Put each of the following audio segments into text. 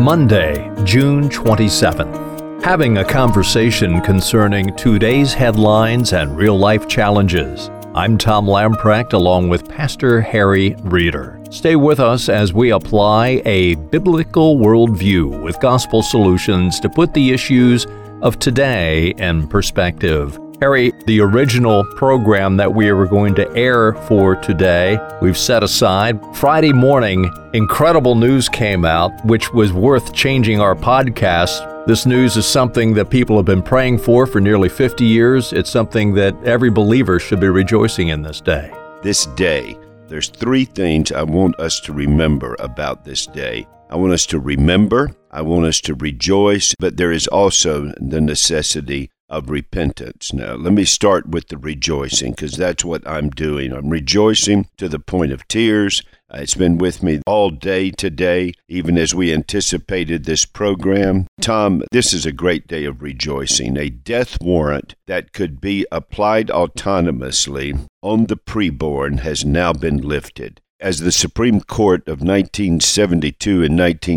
Monday, June 27th. Having a conversation concerning today's headlines and real-life challenges. I'm Tom Lamprecht along with Pastor Harry Reeder. Stay with us as we apply a biblical worldview with gospel solutions to put the issues of today in perspective. Harry, the original program that we were going to air for today, we've set aside. Friday morning, incredible news came out, which was worth changing our podcast. This news is something that people have been praying for nearly 50 years. It's something that every believer should be rejoicing in this day. This day, there's three things I want us to remember about this day. I want us to remember, I want us to rejoice, but there is also the necessity of repentance. Now, let me start with the rejoicing, because that's what I'm doing. I'm rejoicing to the point of tears. It's been with me all day today, even as we anticipated this program. Tom, this is a great day of rejoicing. A death warrant that could be applied autonomously on the preborn has now been lifted. As the Supreme Court of 1972 and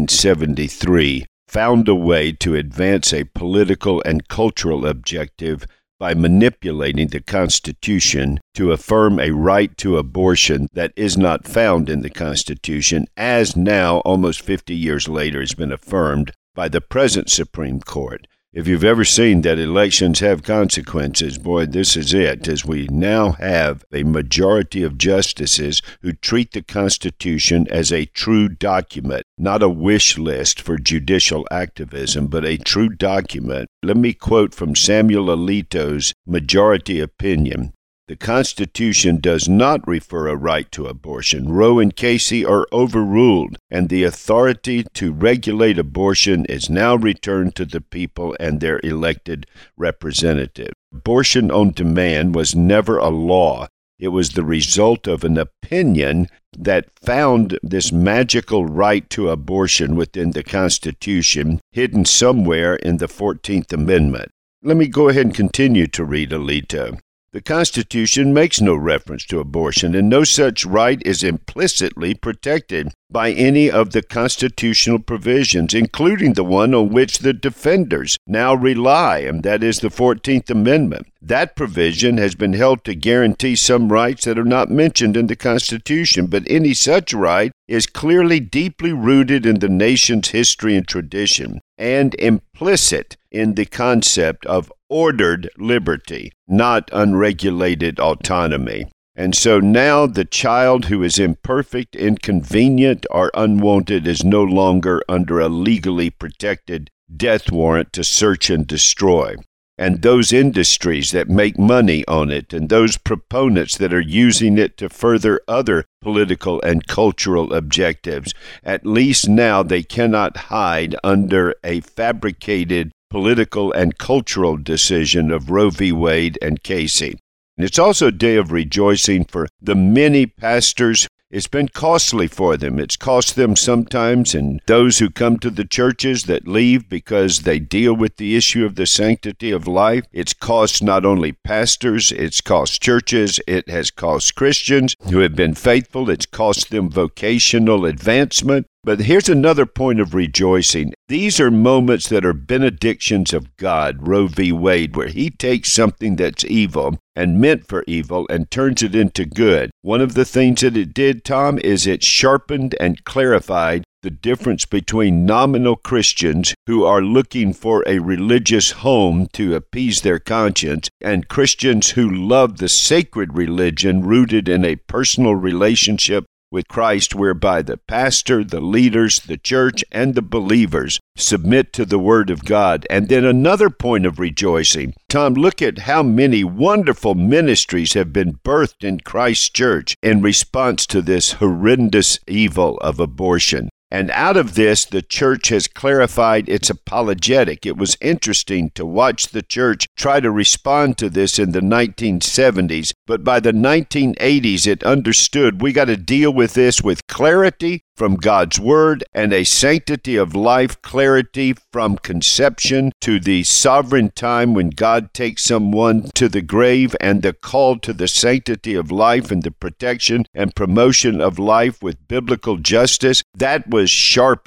1973 found a way to advance a political and cultural objective by manipulating the Constitution to affirm a right to abortion that is not found in the Constitution, as now, almost 50 years later, has been affirmed by the present Supreme Court. If you've ever seen that elections have consequences, boy, this is it, as we now have a majority of justices who treat the Constitution as a true document, not a wish list for judicial activism, but a true document. Let me quote from Samuel Alito's majority opinion. The Constitution does not refer a right to abortion. Roe and Casey are overruled, and the authority to regulate abortion is now returned to the people and their elected representatives. Abortion on demand was never a law. It was the result of an opinion that found this magical right to abortion within the Constitution, hidden somewhere in the 14th Amendment. Let me go ahead and continue to read Alito. The Constitution makes no reference to abortion, and no such right is implicitly protected by any of the constitutional provisions, including the one on which the defenders now rely, and that is the 14th Amendment. That provision has been held to guarantee some rights that are not mentioned in the Constitution, but any such right is clearly deeply rooted in the nation's history and tradition, and implicit in the concept of ordered liberty, not unregulated autonomy. And so now the child who is imperfect, inconvenient, or unwanted is no longer under a legally protected death warrant to search and destroy. And those industries that make money on it, and those proponents that are using it to further other political and cultural objectives, at least now they cannot hide under a fabricated political and cultural decision of Roe v. Wade and Casey. And it's also a day of rejoicing for the many pastors. It's been costly for them. It's cost them sometimes, and those who come to the churches that leave because they deal with the issue of the sanctity of life. It's cost not only pastors, it's cost churches, it has cost Christians who have been faithful, it's cost them vocational advancement. But here's another point of rejoicing. These are moments that are benedictions of God, Roe v. Wade, where he takes something that's evil and meant for evil and turns it into good. One of the things that it did, Tom, is it sharpened and clarified the difference between nominal Christians who are looking for a religious home to appease their conscience and Christians who love the sacred religion rooted in a personal relationship with Christ, whereby the pastor, the leaders, the church, and the believers submit to the Word of God. And then another point of rejoicing. Tom, look at how many wonderful ministries have been birthed in Christ's church in response to this horrendous evil of abortion. And out of this, the church has clarified its apologetic. It was interesting to watch the church try to respond to this in the 1970s, but by the 1980s, it understood we got to deal with this with clarity from God's Word and a sanctity of life clarity from conception to the sovereign time when God takes someone to the grave, and the call to the sanctity of life and the protection and promotion of life with biblical justice. That was sharpened.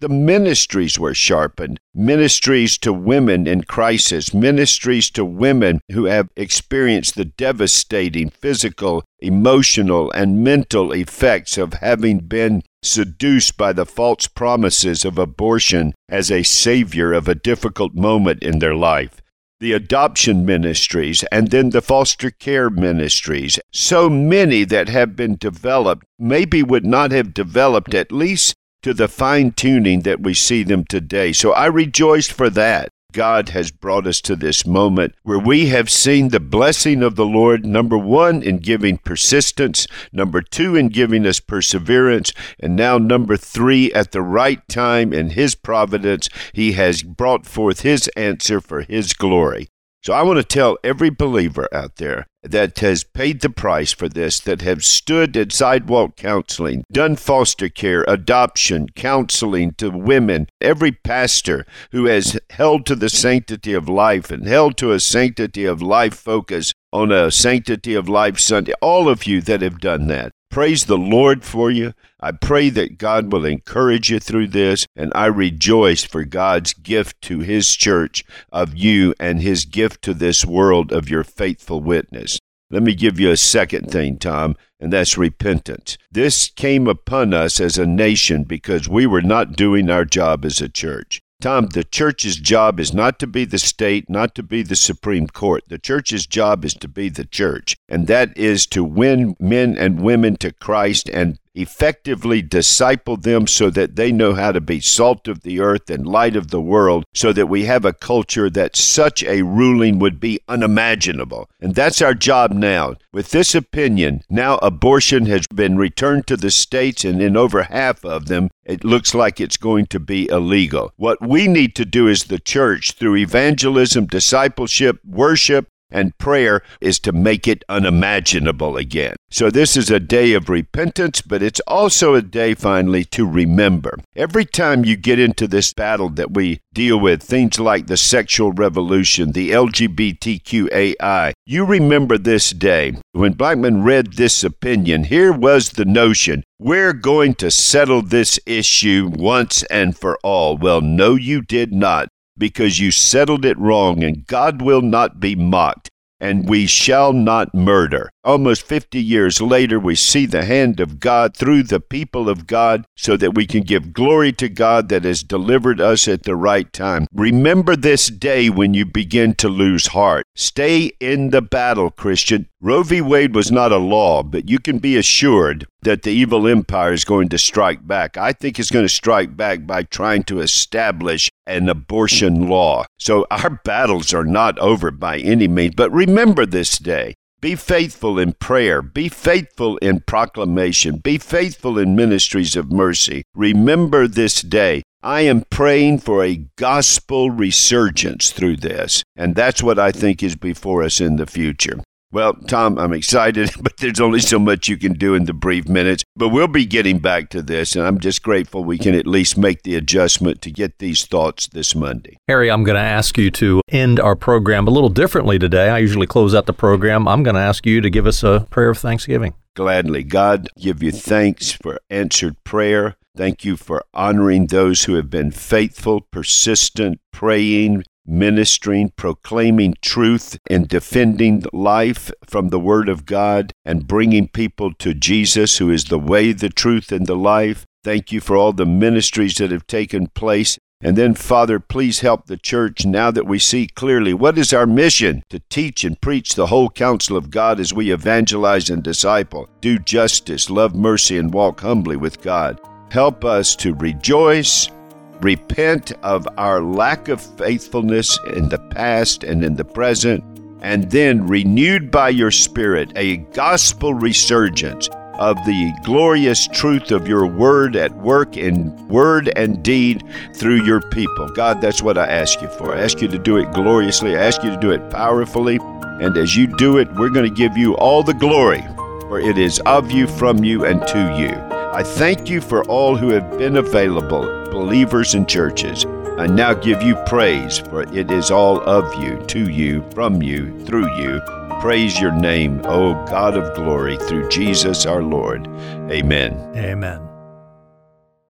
The ministries were sharpened. Ministries to women in crisis, ministries to women who have experienced the devastating physical, emotional, and mental effects of having been seduced by the false promises of abortion as a savior of a difficult moment in their life. The adoption ministries, and then the foster care ministries. So many that have been developed maybe would not have developed, at least to the fine-tuning that we see them today. So I rejoice for that. God has brought us to this moment where we have seen the blessing of the Lord, number one, in giving persistence, number two, in giving us perseverance, and now number three, at the right time in His providence, He has brought forth His answer for His glory. So I want to tell every believer out there that has paid the price for this, that have stood at sidewalk counseling, done foster care, adoption, counseling to women, every pastor who has held to the sanctity of life and held to a sanctity of life focus on a Sanctity of Life Sunday, all of you that have done that. Praise the Lord for you. I pray that God will encourage you through this, and I rejoice for God's gift to His church of you and His gift to this world of your faithful witness. Let me give you a second thing, Tom, and that's repentance. This came upon us as a nation because we were not doing our job as a church. Tom, the church's job is not to be the state, not to be the Supreme Court. The church's job is to be the church, and that is to win men and women to Christ and effectively disciple them so that they know how to be salt of the earth and light of the world, so that we have a culture that such a ruling would be unimaginable. And that's our job now. With this opinion, now abortion has been returned to the states, and in over half of them, it looks like it's going to be illegal. What we need to do as the church, through evangelism, discipleship, worship, and prayer, is to make it unimaginable again. So this is a day of repentance, but it's also a day, finally, to remember. Every time you get into this battle that we deal with, things like the sexual revolution, the LGBTQAI, you remember this day. When Blackman read this opinion, here was the notion: we're going to settle this issue once and for all. Well, no, you did not, because you settled it wrong, and God will not be mocked, and we shall not murder. Almost 50 years later, we see the hand of God through the people of God so that we can give glory to God that has delivered us at the right time. Remember this day when you begin to lose heart. Stay in the battle, Christian. Roe v. Wade was not a law, but you can be assured that the evil empire is going to strike back. I think it's going to strike back by trying to establish an abortion law. So our battles are not over by any means, but remember this day. Be faithful in prayer. Be faithful in proclamation. Be faithful in ministries of mercy. Remember this day. I am praying for a gospel resurgence through this, and that's what I think is before us in the future. Well, Tom, I'm excited, but there's only so much you can do in the brief minutes. But we'll be getting back to this, and I'm just grateful we can at least make the adjustment to get these thoughts this Monday. Harry, I'm going to ask you to end our program a little differently today. I usually close out the program. I'm going to ask you to give us a prayer of thanksgiving. Gladly. God, give you thanks for answered prayer. Thank you for honoring those who have been faithful, persistent, praying, ministering, proclaiming truth, and defending life from the Word of God, and bringing people to Jesus, who is the way, the truth, and the life. Thank you for all the ministries that have taken place. And then, Father, please help the church now that we see clearly what is our mission: to teach and preach the whole counsel of God as we evangelize and disciple, do justice, love mercy, and walk humbly with God. Help us to rejoice, repent of our lack of faithfulness in the past and in the present, and then, renewed by your Spirit, a gospel resurgence of the glorious truth of your word at work in word and deed through your people. God, that's what I ask you for. I ask you to do it gloriously. I ask you to do it powerfully. And as you do it, we're going to give you all the glory, for it is of you, from you, and to you. I thank you for all who have been available, believers and churches. I now give you praise, for it is all of you, to you, from you, through you. Praise your name, O God of glory, through Jesus our Lord. Amen. Amen.